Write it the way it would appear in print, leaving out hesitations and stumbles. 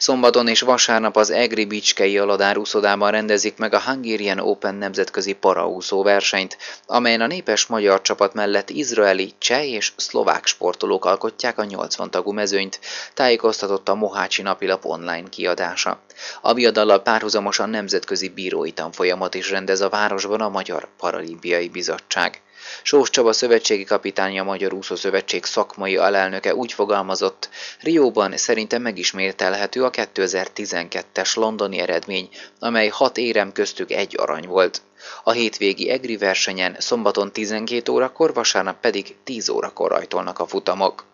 Szombaton és vasárnap az egri bicskei Aladár úszodában rendezik meg a Hungarian Open nemzetközi paraúszó versenyt, amelyen a népes magyar csapat mellett izraeli, cseh és szlovák sportolók alkotják a 80 tagú mezőnyt, tájékoztatott a Mohácsi Napilap online kiadása. A viadallal párhuzamosan nemzetközi bírói tanfolyamat is rendez a városban a Magyar Paralimpiai Bizottság. Sós Csaba szövetségi kapitány, a Magyar Úszószövetség szakmai alelnöke úgy fogalmazott, Rióban szerintem megismételhető a 2012-es londoni eredmény, amely 6 érem köztük 1 arany volt. A hétvégi egri versenyen szombaton 12 órakor, vasárnap pedig 10 órakor rajtolnak a futamok.